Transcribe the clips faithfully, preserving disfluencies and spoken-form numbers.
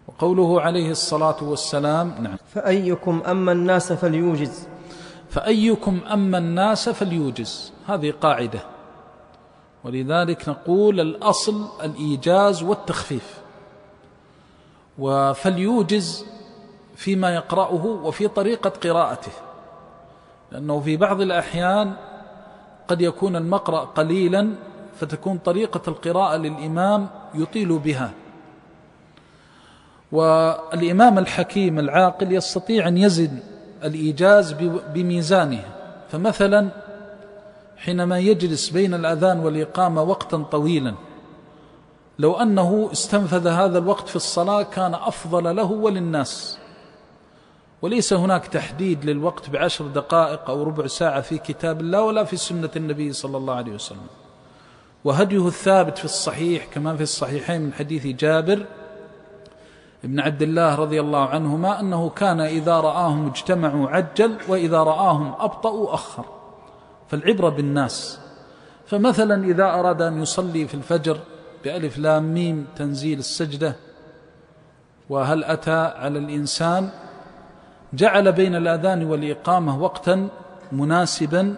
وقوله عليه الصلاة والسلام نعم فأيكم أما الناس فليوجز فأيكم أما الناس فليوجز، هذه قاعدة، ولذلك نقول الأصل الإيجاز والتخفيف، وفليوجز فيما يقرأه وفي طريقة قراءته، لأنه في بعض الأحيان قد يكون المقرأ قليلا فتكون طريقة القراءة للإمام يطيل بها، والإمام الحكيم العاقل يستطيع أن يزن الإيجاز بميزانه. فمثلا حينما يجلس بين الأذان والإقامة وقتا طويلا، لو أنه استنفذ هذا الوقت في الصلاة كان أفضل له وللناس، وليس هناك تحديد للوقت بعشر دقائق أو ربع ساعة في كتاب الله ولا في سنة النبي صلى الله عليه وسلم. وهديه الثابت في الصحيح كما في الصحيحين من حديث جابر ابن عبد الله رضي الله عنهما أنه كان إذا رآهم اجتمعوا عجل وإذا رآهم أبطأوا أخر، فالعبرة بالناس. فمثلا إذا أراد أن يصلي في الفجر بألف لام ميم تنزيل السجدة وهل أتى على الإنسان، جعل بين الأذان والإقامة وقتا مناسبا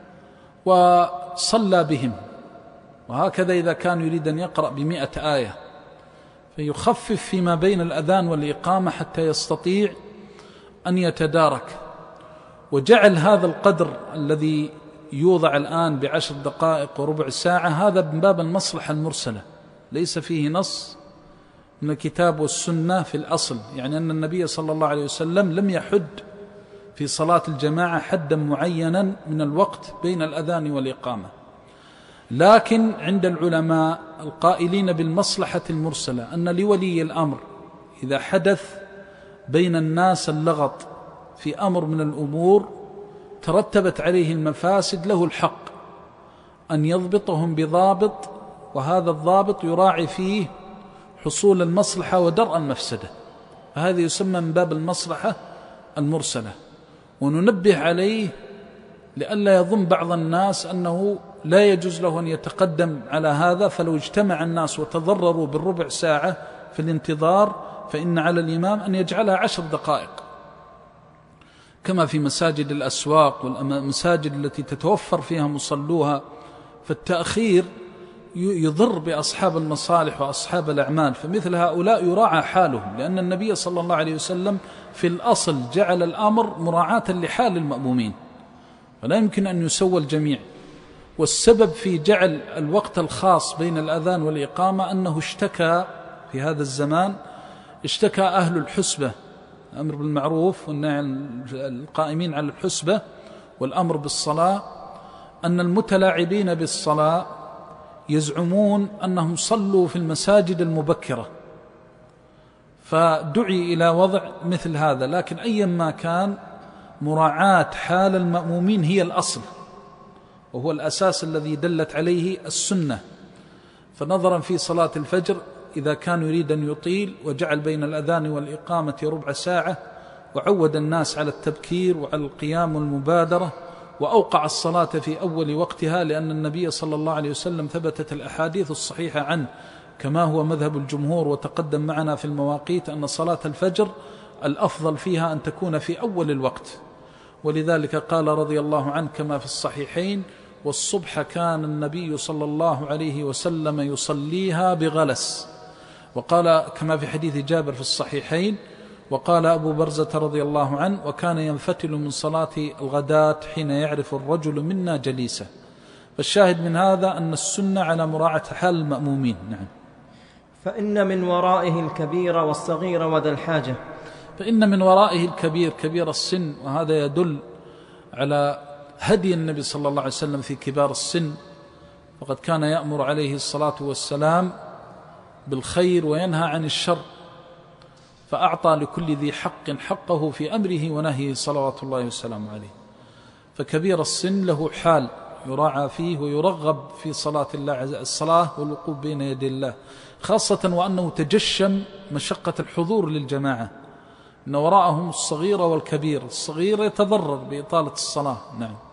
وصلى بهم. وهكذا إذا كان يريد أن يقرأ بمئة آية فيخفف فيما بين الأذان والإقامة حتى يستطيع أن يتدارك، وجعل هذا القدر الذي يوضع الآن بعشر دقائق وربع ساعة هذا من باب المصلحة المرسلة، ليس فيه نص من الكتاب والسنة في الأصل، يعني أن النبي صلى الله عليه وسلم لم يحد في صلاة الجماعة حدا معينا من الوقت بين الأذان والإقامة. لكن عند العلماء القائلين بالمصلحة المرسلة أن لولي الأمر إذا حدث بين الناس اللغط في أمر من الأمور ترتبت عليه المفاسد له الحق أن يضبطهم بضابط، وهذا الضابط يراعي فيه حصول المصلحة ودرء المفسدة، فهذا يسمى من باب المصلحة المرسلة. وننبه عليه لئلا يظن بعض الناس أنه لا يجوز له أن يتقدم على هذا، فلو اجتمع الناس وتضرروا بالربع ساعة في الانتظار فإن على الإمام أن يجعلها عشر دقائق كما في مساجد الأسواق والمساجد التي تتوفر فيها مصلوها. فالتأخير يضر بأصحاب المصالح وأصحاب الأعمال، فمثل هؤلاء يراعى حالهم، لأن النبي صلى الله عليه وسلم في الأصل جعل الأمر مراعاة لحال المأمومين، ولا يمكن أن يسوى الجميع. والسبب في جعل الوقت الخاص بين الأذان والإقامة أنه اشتكى في هذا الزمان، اشتكى أهل الحسبة، الأمر بالمعروف والنهي عن القائمين على الحسبة والأمر بالصلاة، أن المتلاعبين بالصلاة يزعمون أنهم صلوا في المساجد المبكرة، فدعي إلى وضع مثل هذا. لكن أيما كان مراعاة حال المأمومين هي الأصل، وهو الأساس الذي دلت عليه السنة. فنظرا في صلاة الفجر إذا كان يريد أن يطيل وجعل بين الأذان والإقامة ربع ساعة، وعود الناس على التبكير وعلى القيام والمبادرة، وأوقع الصلاة في أول وقتها، لأن النبي صلى الله عليه وسلم ثبتت الأحاديث الصحيحة عنه كما هو مذهب الجمهور وتقدم معنا في المواقيت أن صلاة الفجر الأفضل فيها أن تكون في أول الوقت. ولذلك قال رضي الله عنه كما في الصحيحين: والصبح كان النبي صلى الله عليه وسلم يصليها بغلس. وقال كما في حديث جابر في الصحيحين: وقال أبو برزة رضي الله عنه: وكان ينفتل من صلاة الغداة حين يعرف الرجل منا جليسه. فالشاهد من هذا أن السنة على مراعاة حال المأمومين. نعم. فإن من ورائه الكبير والصغير وذا الحاجة. فإن من ورائه الكبير كبير السن، وهذا يدل على هدي النبي صلى الله عليه وسلم في كبار السن، وقد كان يأمر عليه الصلاة والسلام بالخير وينهى عن الشر، فأعطى لكل ذي حق حقه في أمره ونهيه صلوات الله وسلامه عليه. فكبير السن له حال يراعى فيه ويرغب في صلاة الله الصلاة والوقوف بين يدي الله، خاصة وأنه تجشم مشقة الحضور للجماعة، إن وراءهم الصغير والكبير. الصغير يتضرر بإطالة الصلاة. نعم.